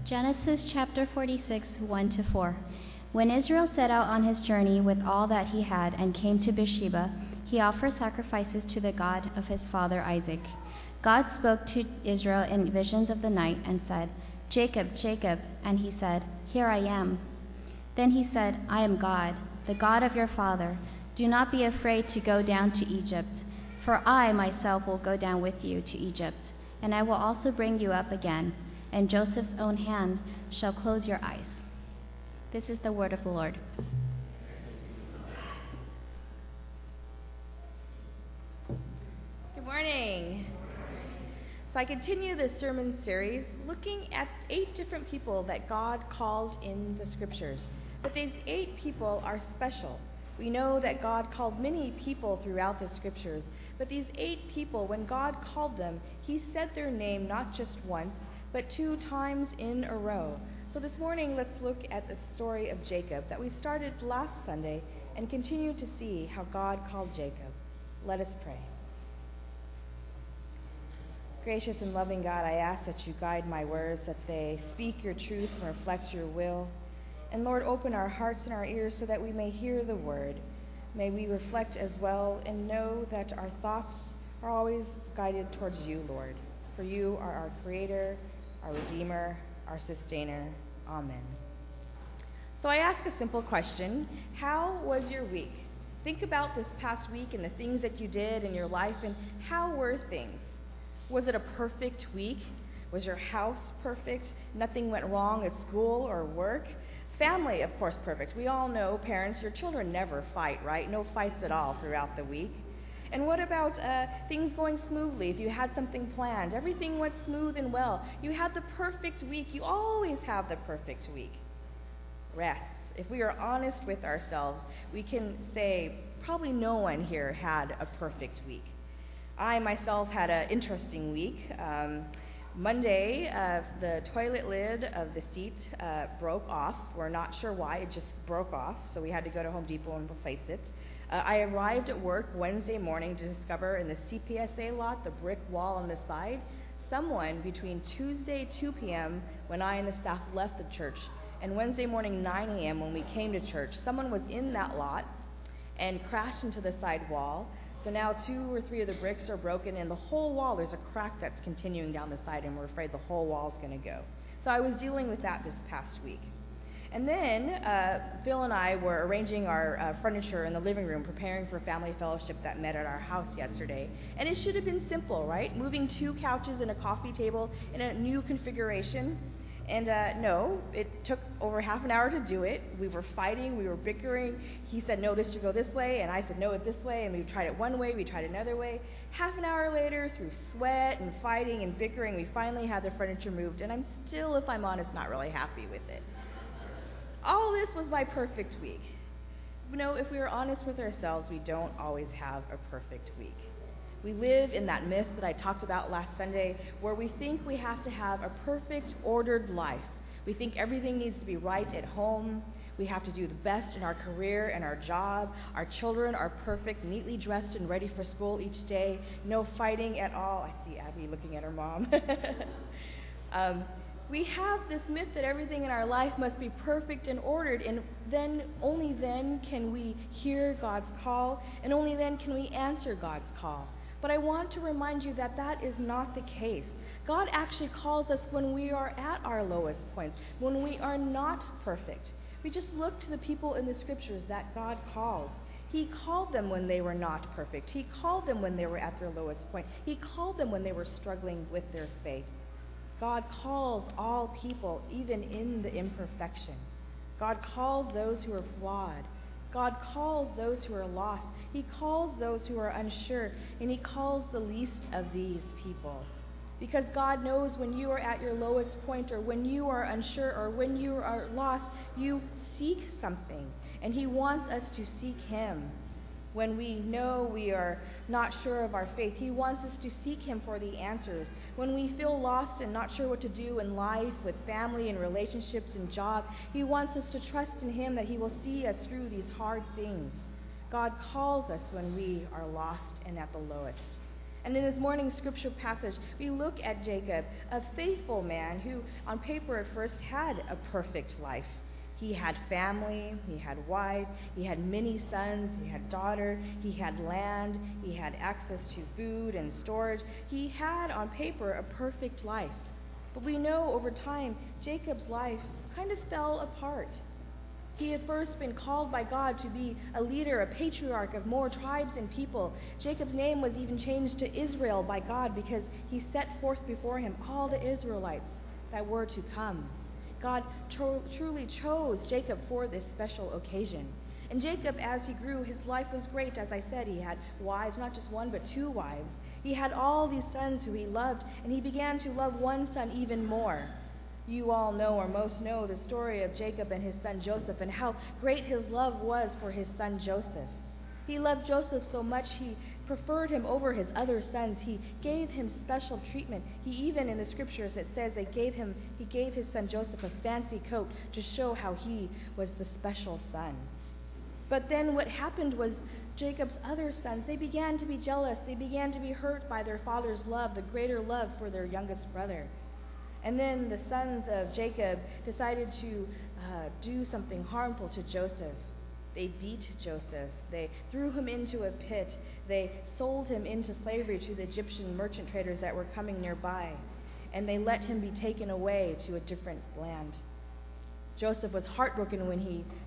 Genesis chapter 46, 1-4. When Israel set out on his journey with all that he had and came to Beersheba, he offered sacrifices to the God of his father Isaac. God spoke to Israel in visions of the night and said, "Jacob, Jacob," and he said, "Here I am." Then he said, "I am God, the God of your father. Do not be afraid to go down to Egypt, for I myself will go down with you to Egypt, and I will also bring you up again, and Joseph's own hand shall close your eyes." This is the word of the Lord. Good morning. So I continue this sermon series looking at 8 different people that God called in the scriptures. But these 8 people are special. We know that God called many people throughout the scriptures, but these 8 people, when God called them, he said their name not just once, but 2 times in a row. So this morning, let's look at the story of Jacob that we started last Sunday and continue to see how God called Jacob. Let us pray. Gracious and loving God, I ask that you guide my words, that they speak your truth and reflect your will. And Lord, open our hearts and our ears so that we may hear the word. May we reflect as well and know that our thoughts are always guided towards you, Lord. For you are our Creator, our Redeemer, our Sustainer. Amen. So I ask a simple question. How was your week? Think about this past week and the things that you did in your life, and how were things? Was it a perfect week? Was your house perfect? Nothing went wrong at school or work? Family, of course, perfect. We all know, parents, your children never fight, right? No fights at all throughout the week. And what about things going smoothly? If you had something planned, everything went smooth and well. You had the perfect week. You always have the perfect week. Rest. If we are honest with ourselves, we can say probably no one here had a perfect week. I myself had an interesting week. Monday, the toilet lid of the seat broke off. We're not sure why, it just broke off, so we had to go to Home Depot and replace it. I arrived at work Wednesday morning to discover in the CPSA lot, the brick wall on the side, someone between Tuesday 2 p.m. when I and the staff left the church and Wednesday morning 9 a.m. when we came to church, someone was in that lot and crashed into the side wall. So now 2 or 3 of the bricks are broken, and the whole wall, there's a crack that's continuing down the side, and we're afraid the whole wall is going to go. So I was dealing with that this past week. And then Phil and I were arranging our furniture in the living room, preparing for family fellowship that met at our house yesterday. And it should have been simple, right? Moving 2 couches and a coffee table in a new configuration. And no, it took over half an hour to do it. We were fighting, we were bickering. He said, "No, this should go this way," and I said, "No, it this way," and we tried it one way, we tried another way. Half an hour later, through sweat and fighting and bickering, we finally had the furniture moved, and I'm still, if I'm honest, not really happy with it. All this was my perfect week. You know, if we are honest with ourselves, we don't always have a perfect week. We live in that myth that I talked about last Sunday, where we think we have to have a perfect, ordered life. We think everything needs to be right at home. We have to do the best in our career and our job. Our children are perfect, neatly dressed and ready for school each day. No fighting at all. I see Abby looking at her mom. We have this myth that everything in our life must be perfect and ordered, and then, only then can we hear God's call, and only then can we answer God's call. But I want to remind you that that is not the case. God actually calls us when we are at our lowest points, when we are not perfect. We just look to the people in the scriptures that God called. He called them when they were not perfect. He called them when they were at their lowest point. He called them when they were struggling with their faith. God calls all people, even in the imperfection. God calls those who are flawed. God calls those who are lost. He calls those who are unsure, and he calls the least of these people. Because God knows when you are at your lowest point, or when you are unsure, or when you are lost, you seek something, and he wants us to seek him. When we know we are not sure of our faith, he wants us to seek him for the answers. When we feel lost and not sure what to do in life, with family and relationships and job, he wants us to trust in him that he will see us through these hard things. God calls us when we are lost and at the lowest. And in this morning's scripture passage, we look at Jacob, a faithful man who, on paper at first, had a perfect life. He had family, he had wife, he had many sons, he had daughter, he had land, he had access to food and storage. He had, on paper, a perfect life. But we know over time, Jacob's life kind of fell apart. He had first been called by God to be a leader, a patriarch of more tribes and people. Jacob's name was even changed to Israel by God because he set forth before him all the Israelites that were to come. God truly chose Jacob for this special occasion. And Jacob, as he grew, his life was great. As I said, he had wives, not just one, but 2 wives. He had all these sons who he loved, and he began to love one son even more. You all know, or most know, the story of Jacob and his son Joseph and how great his love was for his son Joseph. He loved Joseph so much he preferred him over his other sons. He gave him special treatment. He even, in the scriptures, it says he gave his son Joseph a fancy coat to show how he was the special son. But then what happened was Jacob's other sons, they began to be jealous. They began to be hurt by their father's love, the greater love for their youngest brother. And then the sons of Jacob decided to do something harmful to Joseph. They beat Joseph. They threw him into a pit. They sold him into slavery to the Egyptian merchant traders that were coming nearby. And they let him be taken away to a different land. Jacob was heartbroken when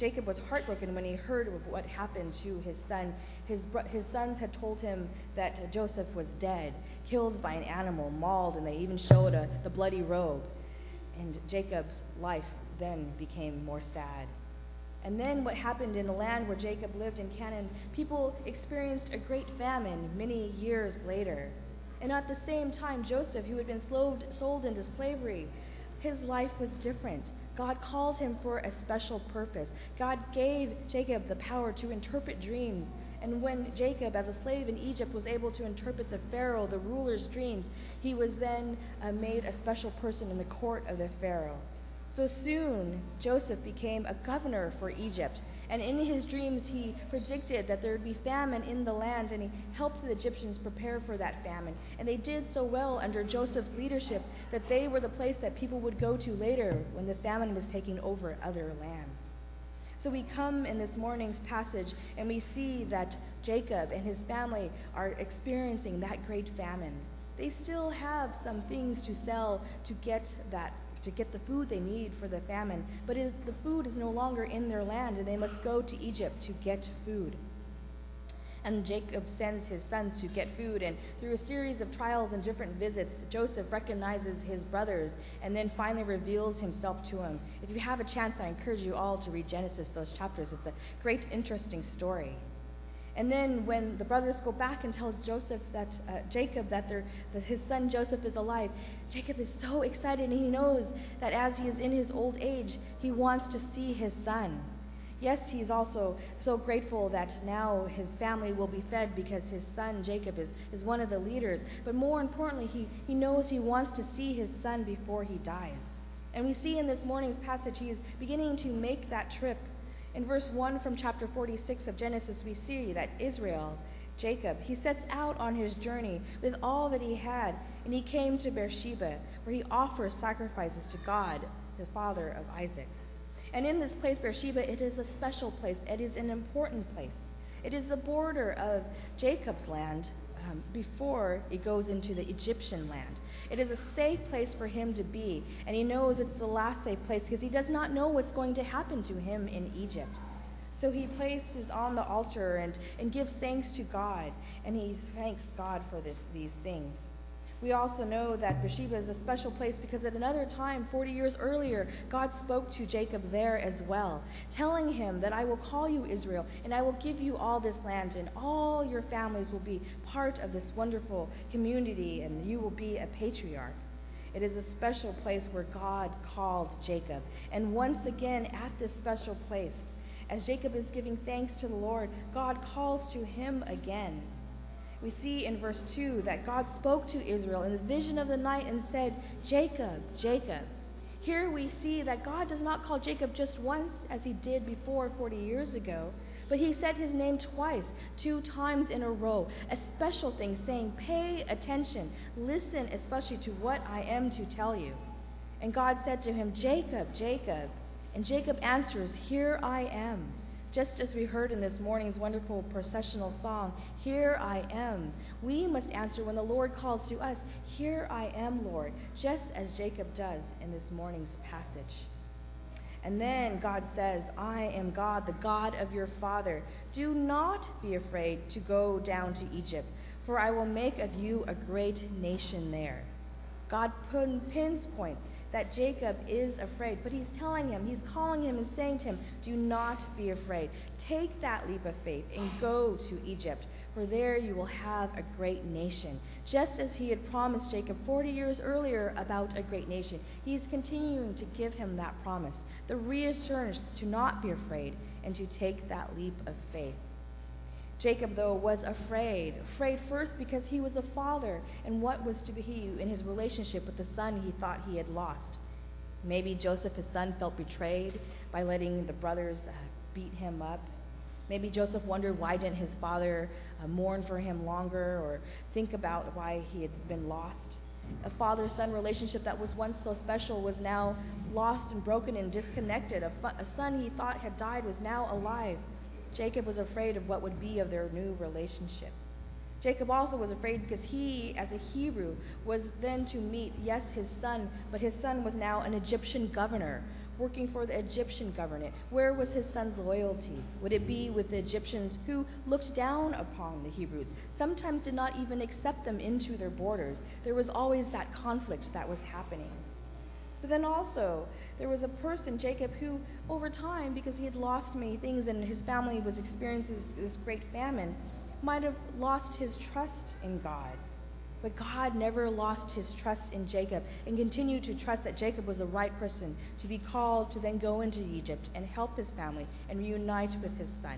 he heard of what happened to his son. His sons had told him that Joseph was dead, killed by an animal, mauled, and they even showed the bloody robe. And Jacob's life then became more sad. And then what happened in the land where Jacob lived in Canaan, people experienced a great famine many years later. And at the same time, Joseph, who had been sold into slavery, his life was different. God called him for a special purpose. God gave Jacob the power to interpret dreams. And when Jacob, as a slave in Egypt, was able to interpret the Pharaoh, the ruler's dreams, he was then made a special person in the court of the Pharaoh. So soon, Joseph became a governor for Egypt. And in his dreams, he predicted that there would be famine in the land, and he helped the Egyptians prepare for that famine. And they did so well under Joseph's leadership that they were the place that people would go to later when the famine was taking over other lands. So we come in this morning's passage, and we see that Jacob and his family are experiencing that great famine. They still have some things to sell to get the food they need for the famine, but the food is no longer in their land, and they must go to Egypt to get food. And Jacob sends his sons to get food, and through a series of trials and different visits, Joseph recognizes his brothers and then finally reveals himself to them. If you have a chance, I encourage you all to read Genesis, those chapters. It's a great, interesting story. And then when the brothers go back and tell Jacob that his son Joseph is alive, Jacob is so excited, and he knows that as he is in his old age, he wants to see his son. Yes, he's also so grateful that now his family will be fed because his son Jacob is one of the leaders. But more importantly, he knows he wants to see his son before he dies. And we see in this morning's passage he is beginning to make that trip. In verse 1 from chapter 46 of Genesis, we see that Israel, Jacob, he sets out on his journey with all that he had, and he came to Beersheba, where he offers sacrifices to God, the father of Isaac. And in this place, Beersheba, it is a special place. It is an important place. It is the border of Jacob's land before it goes into the Egyptian land. It is a safe place for him to be, and he knows it's the last safe place because he does not know what's going to happen to him in Egypt. So he places on the altar and gives thanks to God, and he thanks God for these things. We also know that Beersheba is a special place because at another time, 40 years earlier, God spoke to Jacob there as well, telling him that I will call you Israel, and I will give you all this land, and all your families will be part of this wonderful community, and you will be a patriarch. It is a special place where God called Jacob. And once again, at this special place, as Jacob is giving thanks to the Lord, God calls to him again. We see in verse 2 that God spoke to Israel in the vision of the night and said, Jacob, Jacob. Here we see that God does not call Jacob just once as he did before 40 years ago, But he said his name twice, 2 times in a row, a special thing, saying, "Pay attention, listen especially to what I am to tell you." And God said to him, "Jacob, Jacob." And Jacob answers, "Here I am." Just as we heard in this morning's wonderful processional song, "Here I am." We must answer when the Lord calls to us, "Here I am, Lord," just as Jacob does in this morning's passage. And then God says, "I am God, the God of your father. Do not be afraid to go down to Egypt, for I will make of you a great nation there." God pinpoints that Jacob is afraid, but he's telling him, he's calling him and saying to him, "Do not be afraid. Take that leap of faith and go to Egypt, for there you will have a great nation." Just as he had promised Jacob 40 years earlier about a great nation, he's continuing to give him that promise, the reassurance to not be afraid and to take that leap of faith. Jacob, though, was afraid first because he was a father, and what was to be in his relationship with the son he thought he had lost. Maybe Joseph, his son, felt betrayed by letting the brothers beat him up. Maybe Joseph wondered why didn't his father mourn for him longer, or think about why he had been lost. A father-son relationship that was once so special was now lost and broken and disconnected. A son he thought had died was now alive. Jacob was afraid of what would be of their new relationship. Jacob also was afraid because he, as a Hebrew, was then to meet, yes, his son, but his son was now an Egyptian governor, working for the Egyptian government. Where was his son's loyalty? Would it be with the Egyptians who looked down upon the Hebrews, sometimes did not even accept them into their borders? There was always that conflict that was happening. But then also, there was a person, Jacob, who over time, because he had lost many things and his family was experiencing this great famine, might have lost his trust in God. But God never lost his trust in Jacob and continued to trust that Jacob was the right person to be called to then go into Egypt and help his family and reunite with his son.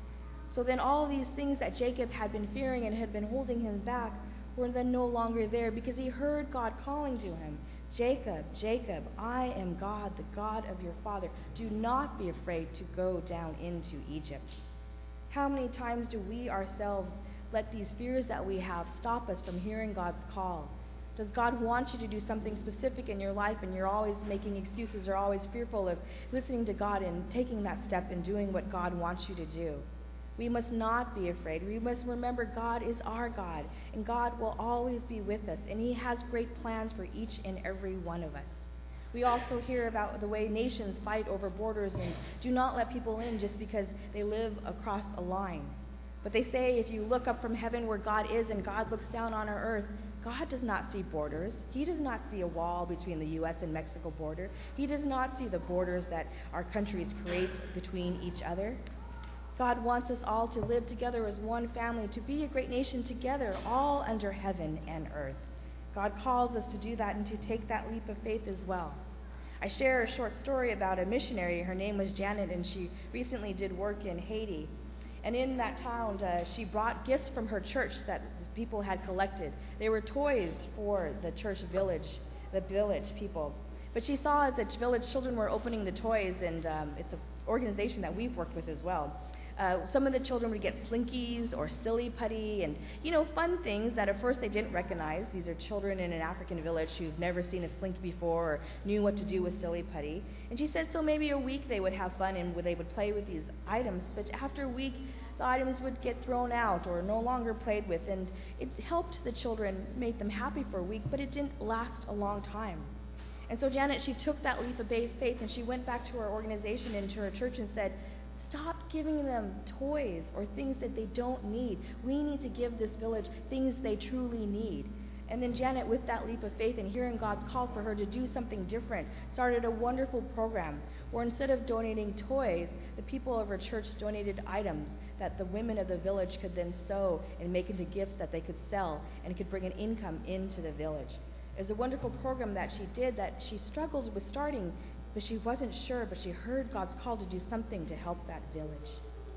So then all these things that Jacob had been fearing and had been holding him back were then no longer there because he heard God calling to him, "Jacob, Jacob, I am God, the God of your father. Do not be afraid to go down into Egypt." How many times do we ourselves let these fears that we have stop us from hearing God's call? Does God want you to do something specific in your life and you're always making excuses or always fearful of listening to God and taking that step and doing what God wants you to do? We must not be afraid. We must remember God is our God, and God will always be with us, and he has great plans for each and every one of us. We also hear about the way nations fight over borders and do not let people in just because they live across a line. But they say if you look up from heaven where God is and God looks down on our earth, God does not see borders. He does not see a wall between the U.S. and Mexico border. He does not see the borders that our countries create between each other. God wants us all to live together as one family, to be a great nation together, all under heaven and earth. God calls us to do that and to take that leap of faith as well. I share a short story about a missionary. Her name was Janet, and she recently did work in Haiti. And in that town, she brought gifts from her church that people had collected. They were toys for the church village, the village people. But she saw as the village children were opening the toys, and it's an organization that we've worked with as well. Some of the children would get Slinkies or Silly Putty and, fun things that at first they didn't recognize. These are children in an African village who've never seen a Slinky before or knew what to do with Silly Putty. And she said so maybe a week they would have fun and they would play with these items, but after a week the items would get thrown out or no longer played with, and it helped the children, made them happy for a week, but it didn't last a long time. And so Janet, she took that leap of faith and she went back to her organization and to her church and said, "Stop giving them toys or things that they don't need. We need to give this village things they truly need." And then Janet, with that leap of faith and hearing God's call for her to do something different, started a wonderful program where instead of donating toys, the people of her church donated items that the women of the village could then sew and make into gifts that they could sell and could bring an income into the village. It was a wonderful program that she did that she struggled with starting, but she wasn't sure, but she heard God's call to do something to help that village.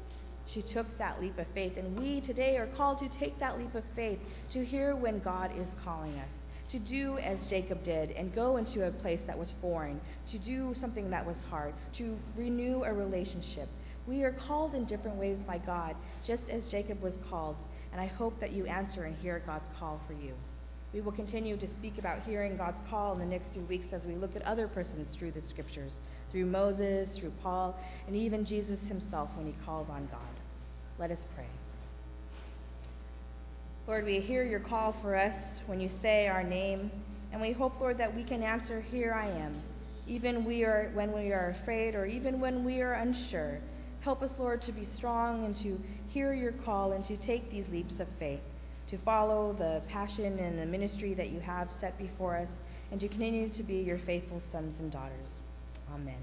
She took that leap of faith, and we today are called to take that leap of faith, to hear when God is calling us, to do as Jacob did and go into a place that was foreign, to do something that was hard, to renew a relationship. We are called in different ways by God, just as Jacob was called, and I hope that you answer and hear God's call for you. We will continue to speak about hearing God's call in the next few weeks as we look at other persons through the Scriptures, through Moses, through Paul, and even Jesus himself when he calls on God. Let us pray. Lord, we hear your call for us when you say our name, and we hope, Lord, that we can answer, "Here I am," even when we are afraid or even when we are unsure. Help us, Lord, to be strong and to hear your call and to take these leaps of faith, to follow the passion and the ministry that you have set before us, and to continue to be your faithful sons and daughters. Amen.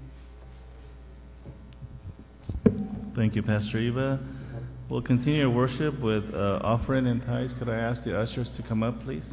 Thank you, Pastor Eva. We'll continue worship with offering and tithes. Could I ask the ushers to come up, please?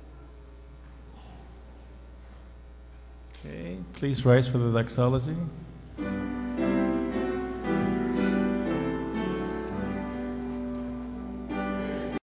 Okay, please rise for the doxology.